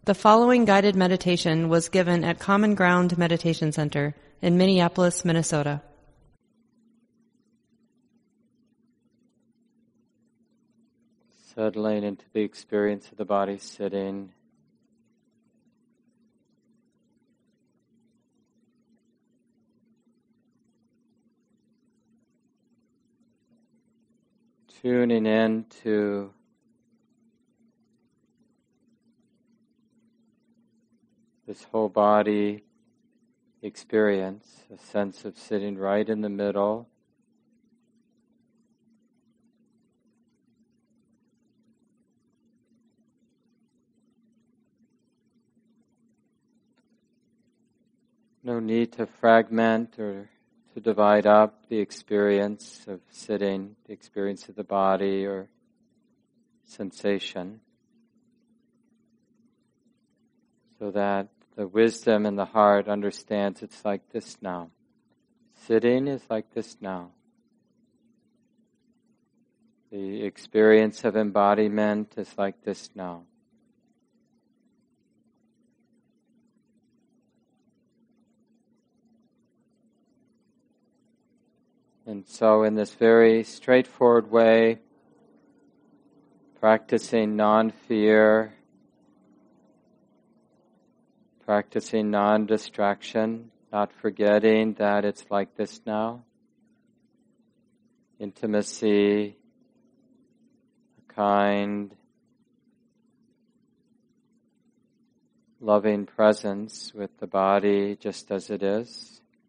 The following guided meditation was given at Common Ground Meditation Center in Minneapolis, Minnesota. Settling into the experience of the body sitting. Tuning in to this whole body experience, a sense of sitting right in the middle. No need to fragment or to divide up the experience of sitting, the experience of the body or sensation, so that the wisdom in the heart understands it's like this now. Sitting is like this now. The experience of embodiment is like this now. And so in this very straightforward way, practicing non-fear, practicing non-distraction, not forgetting that it's like this now. Intimacy, a kind, loving presence with the body just as it is.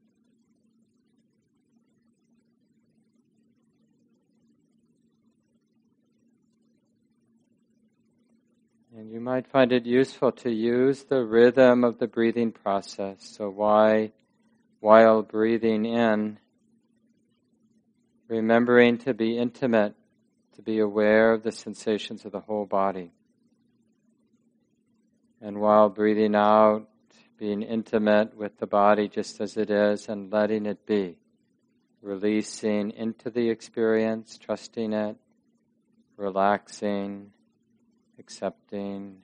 And you might find it useful to use the rhythm of the breathing process. So while breathing in, remembering to be intimate, to be aware of the sensations of the whole body. And while breathing out, being intimate with the body just as it is and letting it be. Releasing into the experience, trusting it, relaxing, accepting,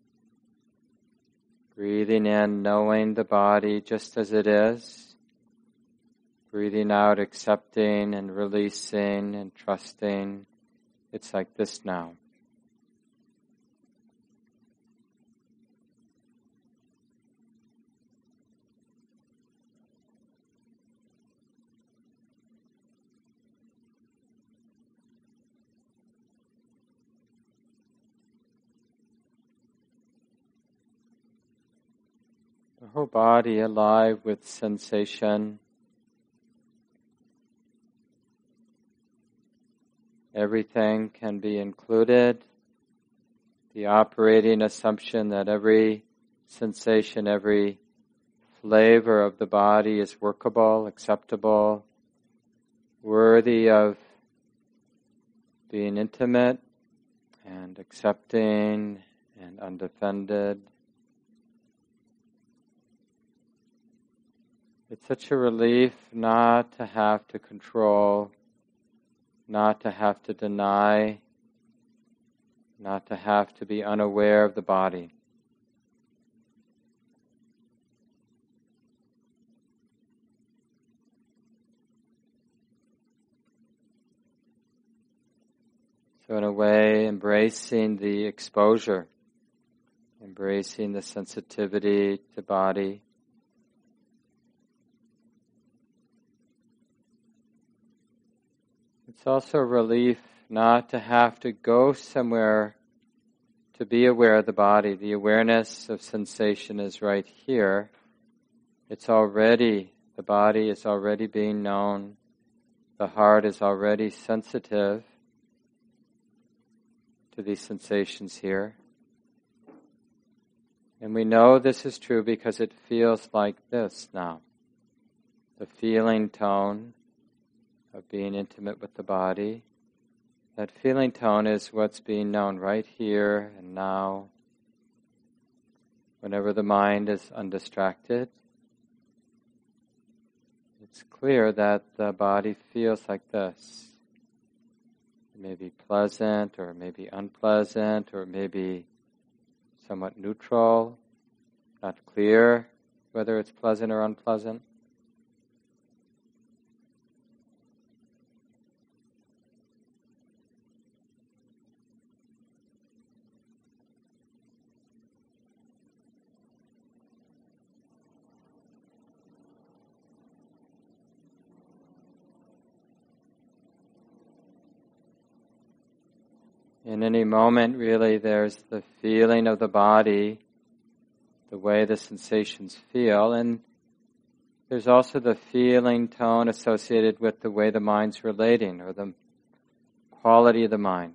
breathing in, knowing the body just as it is, breathing out, accepting and releasing and trusting. It's like this now. The whole body alive with sensation. Everything can be included. The operating assumption that every sensation, every flavor of the body is workable, acceptable, worthy of being intimate and accepting and undefended. It's such a relief not to have to control, not to have to deny, not to have to be unaware of the body. So in a way, embracing the exposure, embracing the sensitivity to body. It's also a relief not to have to go somewhere to be aware of the body. The awareness of sensation is right here. The body is already being known. The heart is already sensitive to these sensations here. And we know this is true because it feels like this now. The feeling tone of being intimate with the body. That feeling tone is what's being known right here and now. Whenever the mind is undistracted, it's clear that the body feels like this. It may be pleasant or it may be unpleasant or it may be somewhat neutral, not clear whether it's pleasant or unpleasant. In any moment, really, there's the feeling of the body, the way the sensations feel, and there's also the feeling tone associated with the way the mind's relating, or the quality of the mind.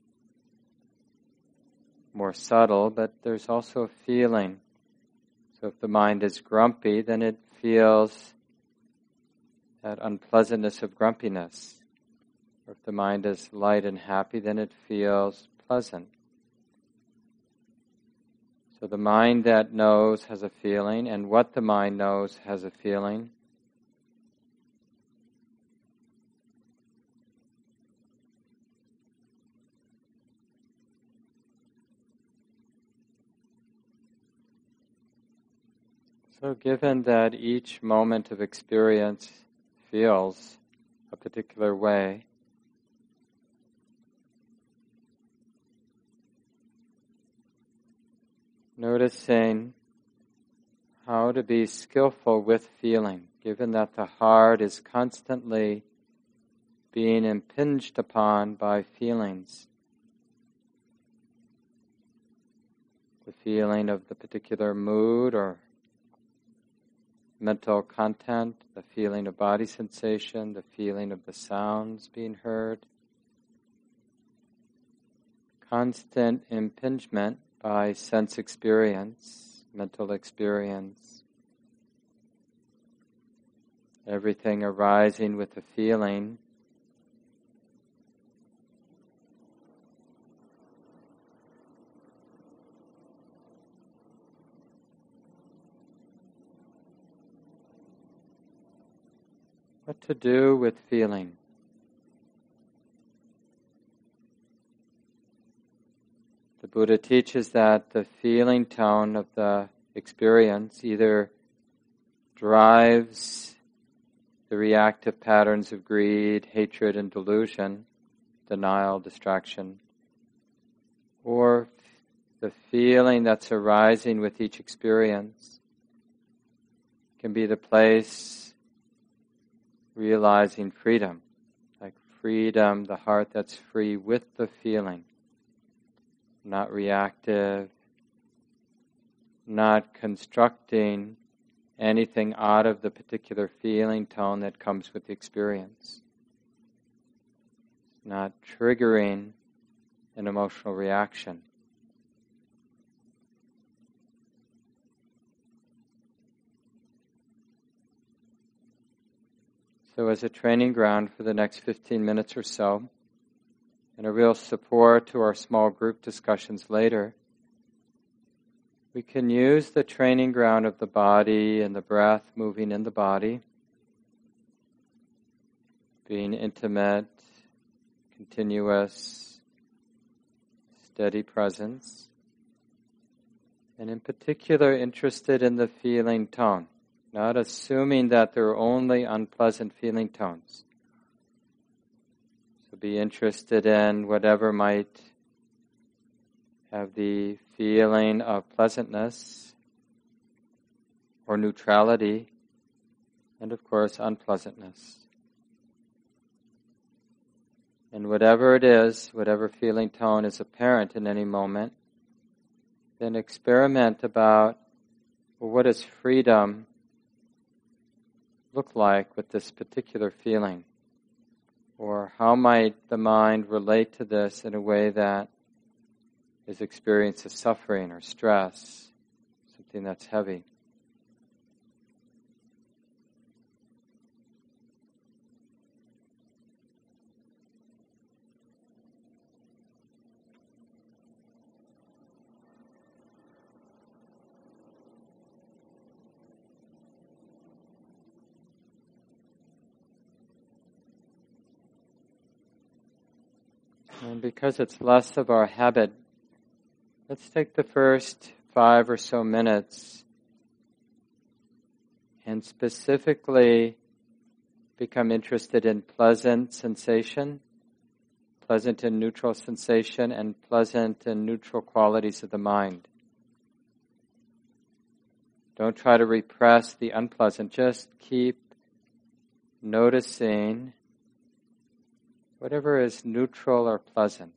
More subtle, but there's also a feeling. So if the mind is grumpy, then it feels that unpleasantness of grumpiness. Or if the mind is light and happy, then it feels pleasant. So the mind that knows has a feeling, and what the mind knows has a feeling. So given that each moment of experience feels a particular way, noticing how to be skillful with feeling, given that the heart is constantly being impinged upon by feelings. The feeling of the particular mood or mental content, the feeling of body sensation, the feeling of the sounds being heard. Constant impingement by sense experience, mental experience, everything arising with the feeling. What to do with feeling? The Buddha teaches that the feeling tone of the experience either drives the reactive patterns of greed, hatred, and delusion, denial, distraction, or the feeling that's arising with each experience can be the place realizing freedom, like freedom, the heart that's free with the feeling. Not reactive, not constructing anything out of the particular feeling tone that comes with the experience. Not triggering an emotional reaction. So as a training ground for the next 15 minutes or so, and a real support to our small group discussions later, we can use the training ground of the body and the breath moving in the body, being intimate, continuous, steady presence, and in particular interested in the feeling tone, not assuming that there are only unpleasant feeling tones. Be interested in whatever might have the feeling of pleasantness or neutrality, and of course unpleasantness. And whatever it is, whatever feeling tone is apparent in any moment, then experiment about, well, what does freedom look like with this particular feeling? Or how might the mind relate to this in a way that is experience of suffering or stress, something that's heavy? And because it's less of our habit Let's take the first 5 or so minutes and specifically become interested in pleasant sensation, pleasant and neutral sensation, and pleasant and neutral qualities of the mind. Don't try to repress the unpleasant. Just keep noticing whatever is neutral or pleasant.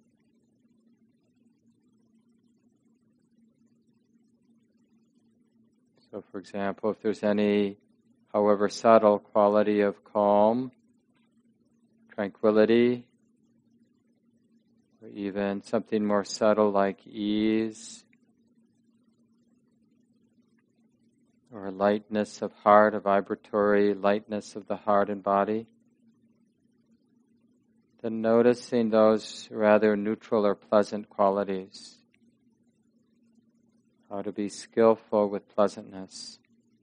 So, for example, if there's any, however subtle, quality of calm, tranquility, or even something more subtle like ease, or lightness of heart, a vibratory lightness of the heart and body, then noticing those rather neutral or pleasant qualities. How to be skillful with pleasantness.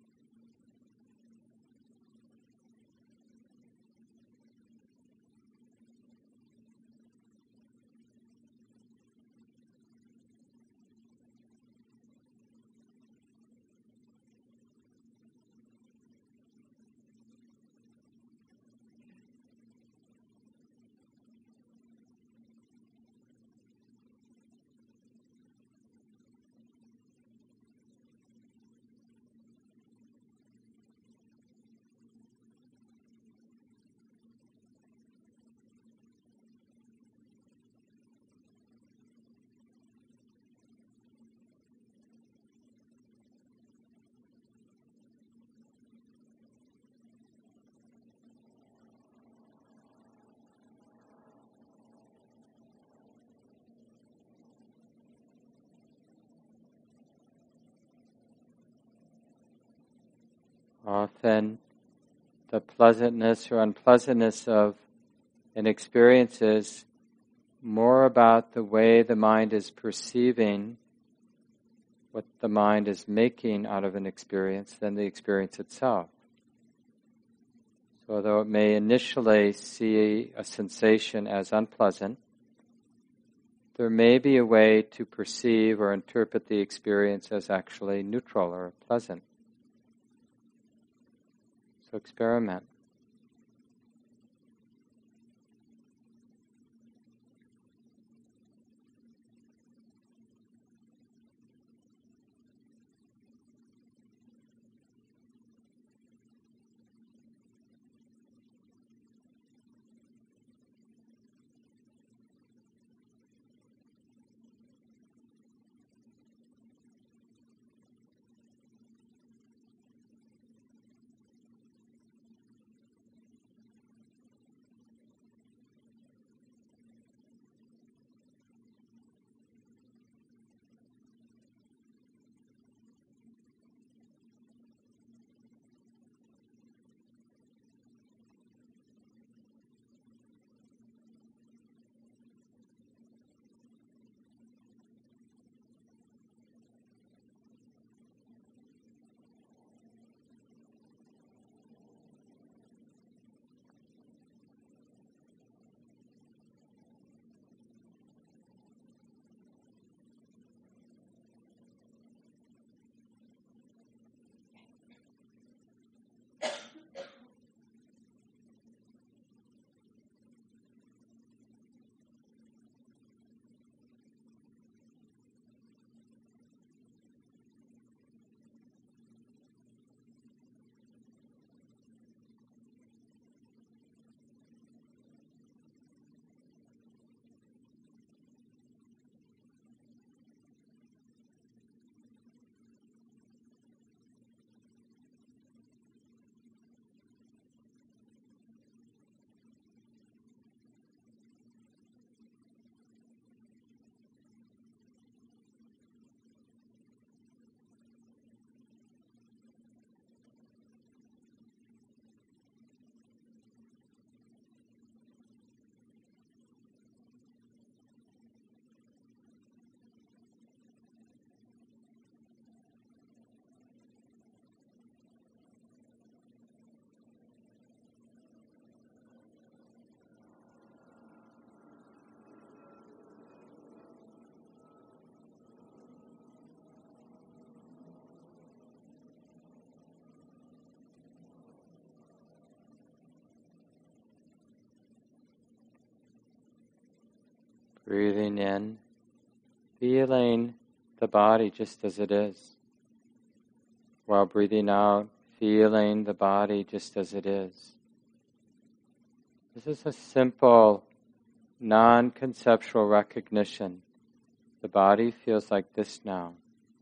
Often the pleasantness or unpleasantness of an experience is more about the way the mind is perceiving what the mind is making out of an experience than the experience itself. So although it may initially see a sensation as unpleasant, there may be a way to perceive or interpret the experience as actually neutral or pleasant. So experiment. Breathing in, feeling the body just as it is. While breathing out, feeling the body just as it is. This is a simple, non-conceptual recognition. The body feels like this now.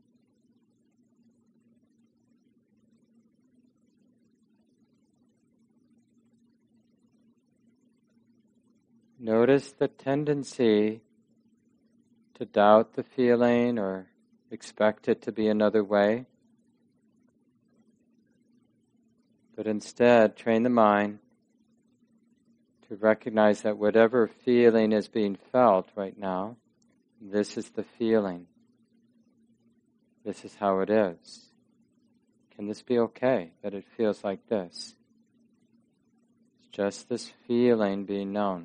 Notice the tendency to doubt the feeling or expect it to be another way. But instead, train the mind to recognize that whatever feeling is being felt right now, this is the feeling. This is how it is. Can this be okay, that it feels like this? It's just this feeling being known.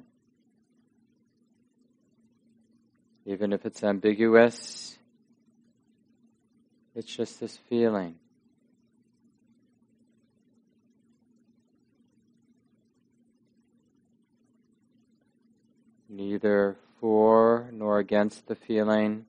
Even if it's ambiguous, it's just this feeling. Neither for nor against the feeling.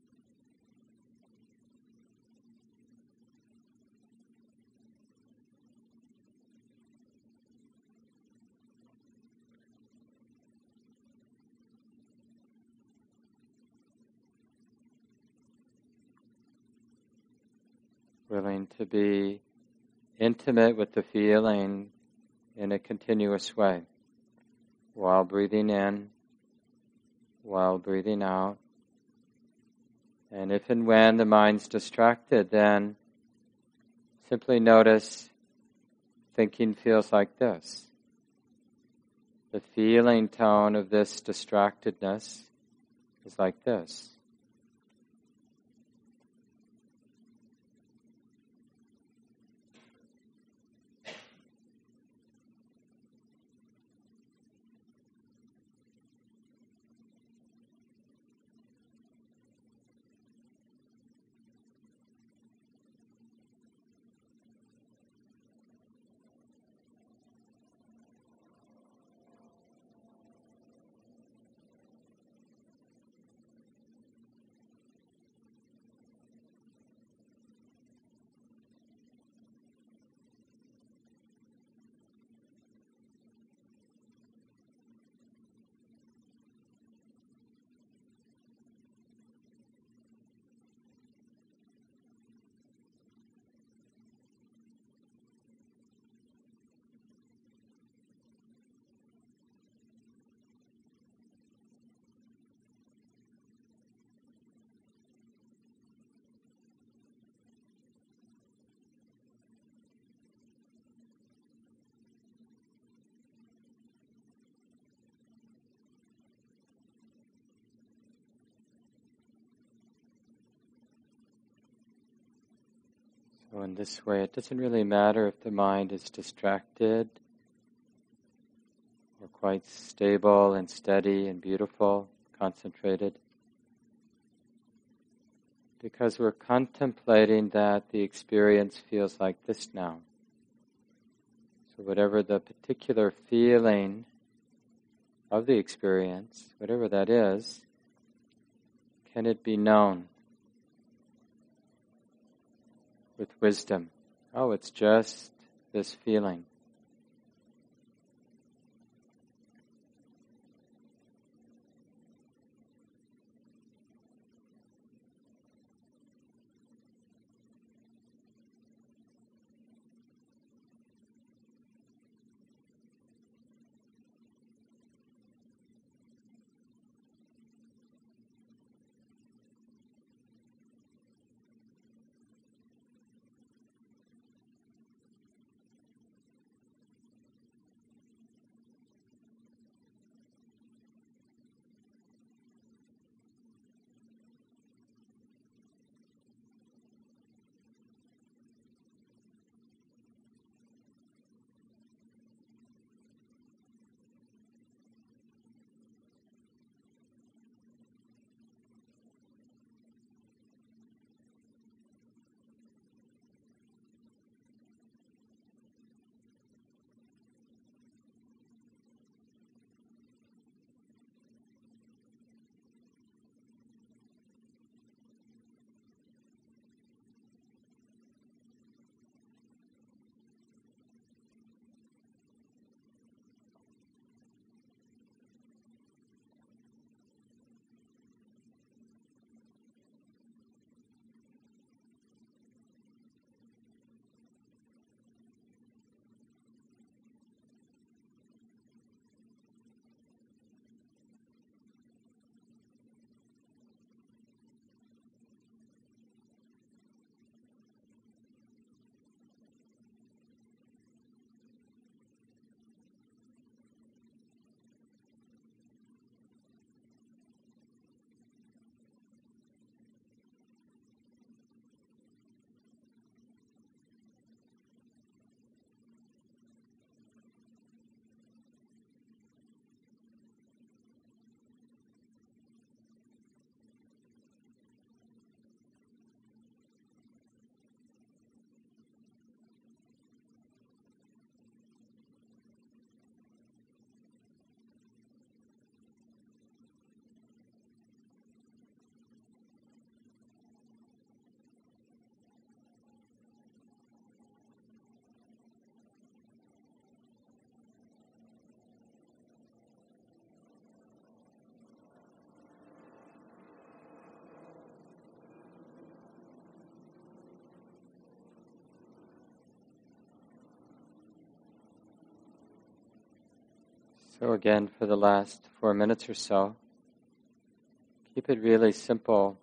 Willing to be intimate with the feeling in a continuous way, while breathing in, while breathing out. And if and when the mind's distracted, then simply notice thinking feels like this. The feeling tone of this distractedness is like this. So in this way, it doesn't really matter if the mind is distracted or quite stable and steady and beautiful, concentrated, because we're contemplating that the experience feels like this now. So whatever the particular feeling of the experience, whatever that is, can it be known with wisdom? Oh, it's just this feeling. So again, for the last 4 minutes or so, keep it really simple.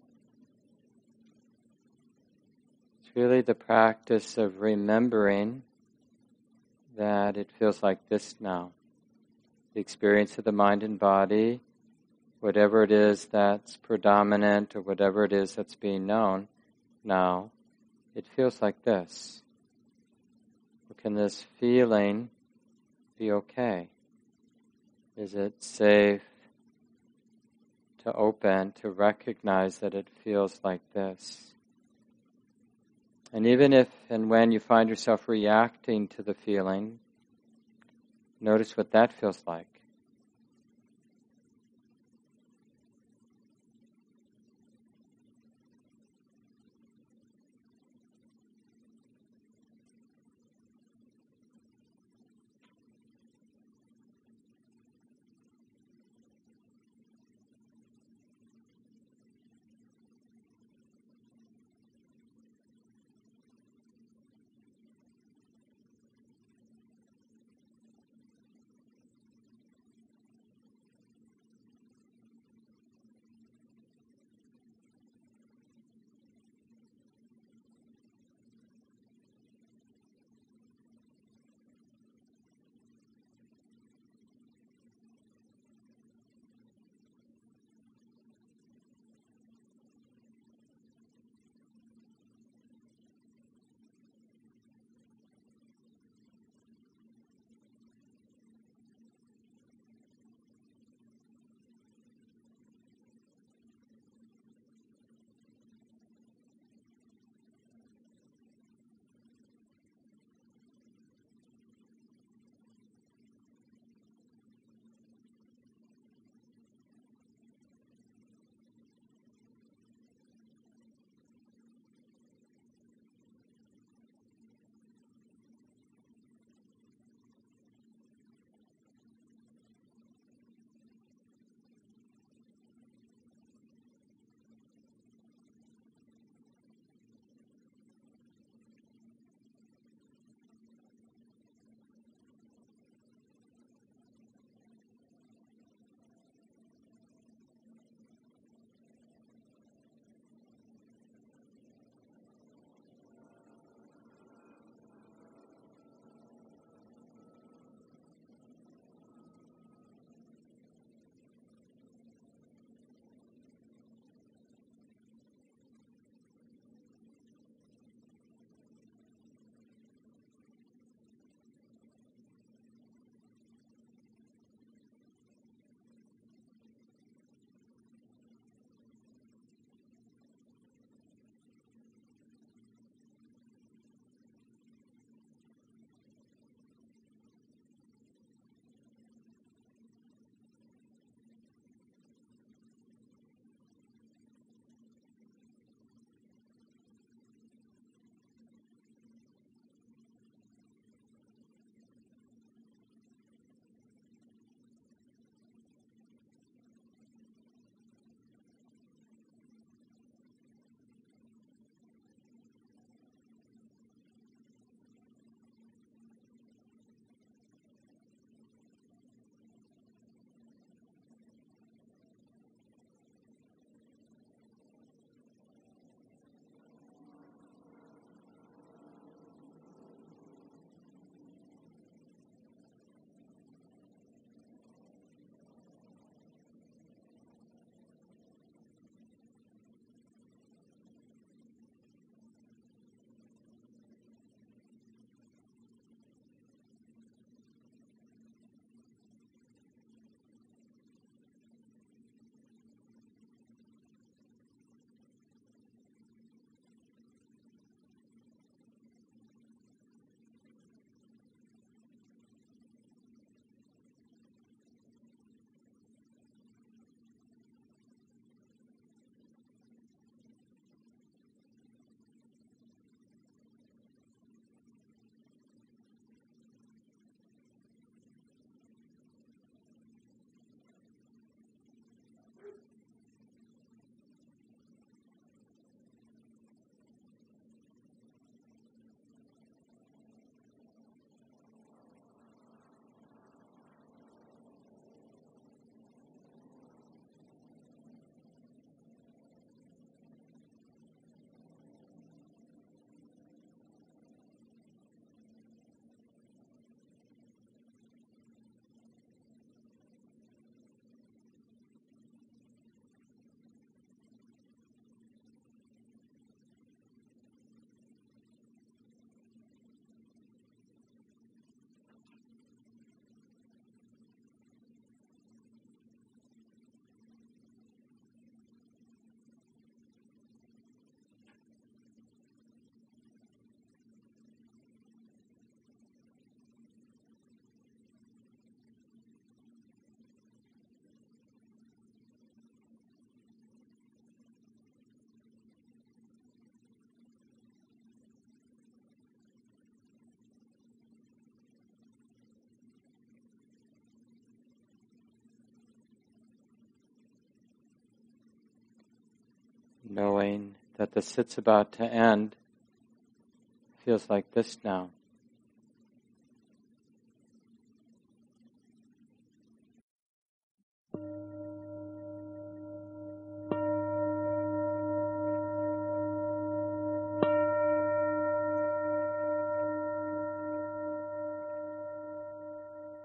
It's really the practice of remembering that it feels like this now. The experience of the mind and body, whatever it is that's predominant or whatever it is that's being known now, it feels like this. Can this feeling be okay? Is it safe to open, to recognize that it feels like this? And even if and when you find yourself reacting to the feeling, notice what that feels like. knowing that the sit's about to end feels like this now.